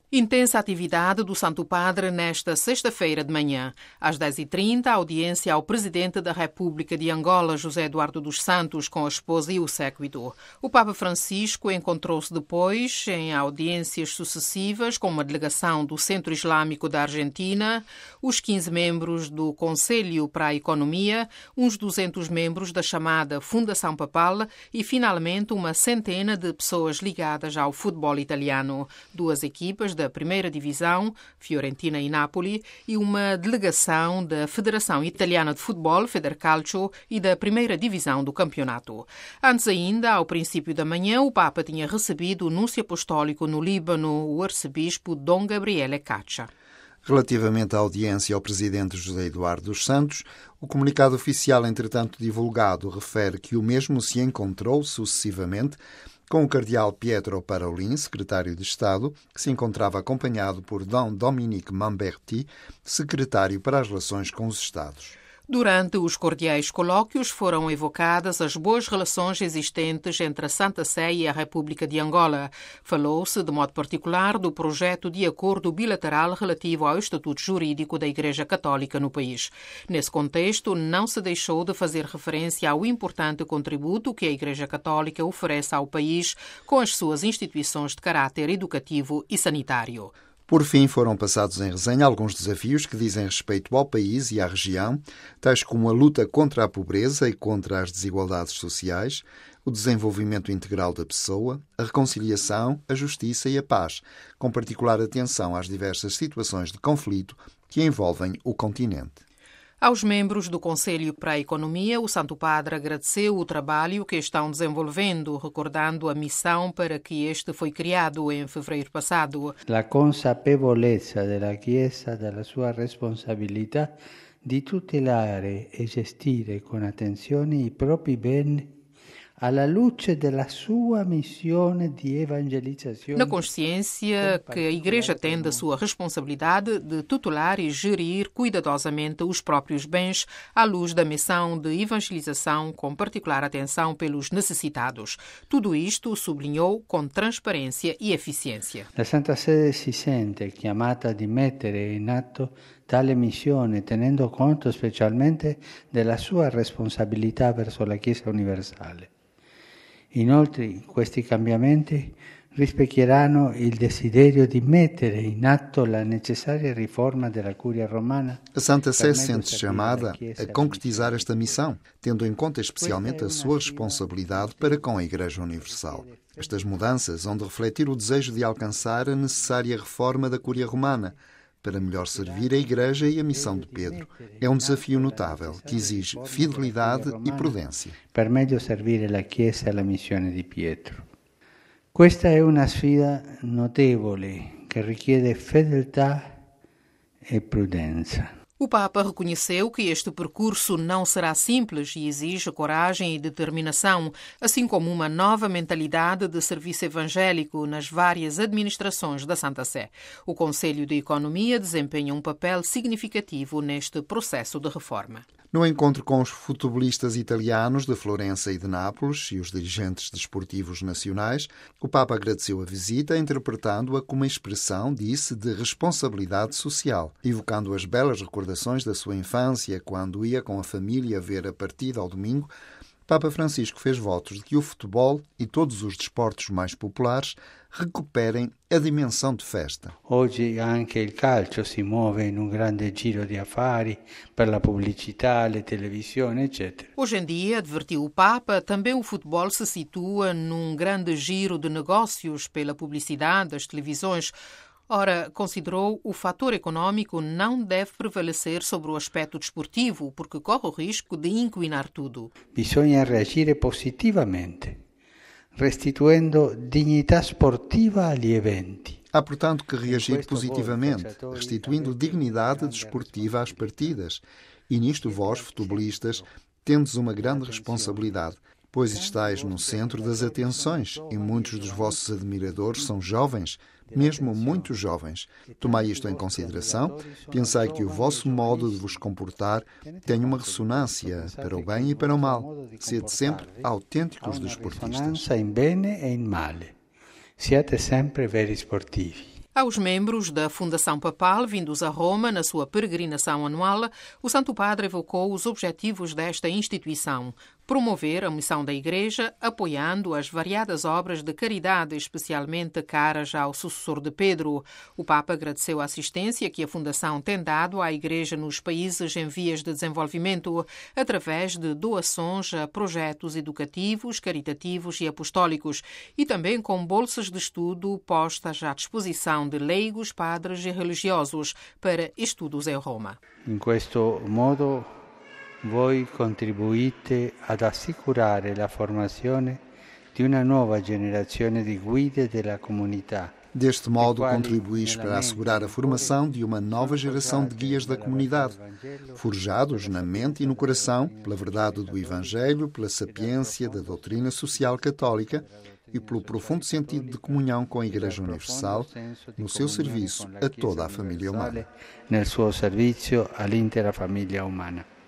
Intensa atividade do Santo Padre nesta sexta-feira de manhã. Às 10h30, audiência ao Presidente da República de Angola, José Eduardo dos Santos, com a esposa e o séquito. O Papa Francisco encontrou-se depois em audiências sucessivas com uma delegação do Centro Islâmico da Argentina, os 15 membros do Conselho para a Economia, uns 200 membros da chamada Fundação Papal e, finalmente, uma centena de pessoas ligadas ao futebol italiano. Duas equipas da primeira divisão, Fiorentina e Napoli, e uma delegação da Federação Italiana de Futebol, Federcalcio, e da primeira divisão do campeonato. Antes ainda, ao princípio da manhã, o Papa tinha recebido o núncio apostólico no Líbano, o arcebispo Dom Gabriele Caccia. Relativamente à audiência ao presidente José Eduardo dos Santos, o comunicado oficial, entretanto divulgado, refere que o mesmo se encontrou sucessivamente com o cardeal Pietro Parolin, secretário de Estado, que se encontrava acompanhado por Dom Dominique Mamberti, secretário para as relações com os Estados. Durante os cordiais colóquios foram evocadas as boas relações existentes entre a Santa Sé e a República de Angola. Falou-se, de modo particular, do projeto de acordo bilateral relativo ao estatuto jurídico da Igreja Católica no país. Nesse contexto, não se deixou de fazer referência ao importante contributo que a Igreja Católica oferece ao país com as suas instituições de caráter educativo e sanitário. Por fim, foram passados em resenha alguns desafios que dizem respeito ao país e à região, tais como a luta contra a pobreza e contra as desigualdades sociais, o desenvolvimento integral da pessoa, a reconciliação, a justiça e a paz, com particular atenção às diversas situações de conflito que envolvem o continente. Aos membros do Conselho para a Economia, o Santo Padre agradeceu o trabalho que estão desenvolvendo, recordando a missão para que este foi criado em fevereiro passado. A consapevolezza della Chiesa della sua responsabilità di tutelare e gestire con attenzione i propri beni alla luce della sua missione di evangelizzazione. Na consciência que a Igreja tem da sua responsabilidade de tutelar e gerir cuidadosamente os próprios bens à luz da missão de evangelização, com particular atenção pelos necessitados. Tudo isto sublinhou com transparência e eficiência. La Santa Sede si sente chiamata di mettere in atto tale missione tenendo conto specialmente della sua responsabilità verso la Chiesa universale. Inoltre, questi cambiamenti rispecchieranno il desiderio di mettere in atto la necessaria riforma della Curia Romana. A Santa Sé sente-se chamada a concretizar esta missão, tendo em conta especialmente a sua responsabilidade para com a Igreja Universal. Estas mudanças hão de refletir o desejo de alcançar a necessária reforma da Curia Romana, para melhor servir a Igreja e a missão de Pedro. É um desafio notável, que exige fidelidade e prudência. Per meglio servire la Chiesa e la missione di Pietro. Questa è una sfida notevole che richiede fedeltà e prudenza. O Papa reconheceu que este percurso não será simples e exige coragem e determinação, assim como uma nova mentalidade de serviço evangélico nas várias administrações da Santa Sé. O Conselho de Economia desempenha um papel significativo neste processo de reforma. No encontro com os futebolistas italianos de Florença e de Nápoles e os dirigentes desportivos nacionais, o Papa agradeceu a visita, interpretando-a como uma expressão, disse, de responsabilidade social, evocando as belas recordações da sua infância, quando ia com a família ver a partida ao domingo. Papa Francisco fez votos de que o futebol e todos os desportos mais populares recuperem a dimensão de festa. Oggi anche il calcio si muove in un grande giro di affari per la pubblicità, le televisioni, eccetera. Hoje em dia, advertiu o Papa, também o futebol se situa num grande giro de negócios pela publicidade, as televisões. Ora, considerou, o fator econômico não deve prevalecer sobre o aspecto desportivo, porque corre o risco de inquinar tudo. Bisogna reagire positivamente, restituendo dignità sportiva agli eventi. Há, portanto, que reagir positivamente, restituindo dignidade desportiva às partidas. E nisto vós, futebolistas, tendes uma grande responsabilidade, pois estáis no centro das atenções e muitos dos vossos admiradores são jovens, mesmo muito jovens. Tomai isto em consideração, pensai que o vosso modo de vos comportar tem uma ressonância para o bem e para o mal. Sede sempre autênticos desportistas. In bene e in male. Siate sempre veri sportivi. Aos membros da Fundação Papal, vindos a Roma na sua peregrinação anual, o Santo Padre evocou os objetivos desta instituição: promover a missão da Igreja, apoiando as variadas obras de caridade, especialmente caras ao sucessor de Pedro. O Papa agradeceu a assistência que a Fundação tem dado à Igreja nos países em vias de desenvolvimento, através de doações a projetos educativos, caritativos e apostólicos, e também com bolsas de estudo postas à disposição de leigos, padres e religiosos para estudos em Roma. In questo modo voi contribuite ad assicurare la formazione di una nuova generazione di guide della comunità. Deste modo, contribuís para assegurar a formação de uma nova geração de guias da comunidade, forjados na mente e no coração pela verdade do Evangelho, pela sapiência da doutrina social católica e pelo profundo sentido de comunhão com a Igreja Universal no seu serviço a toda a família humana. Nel suo servizio all'intera famiglia umana.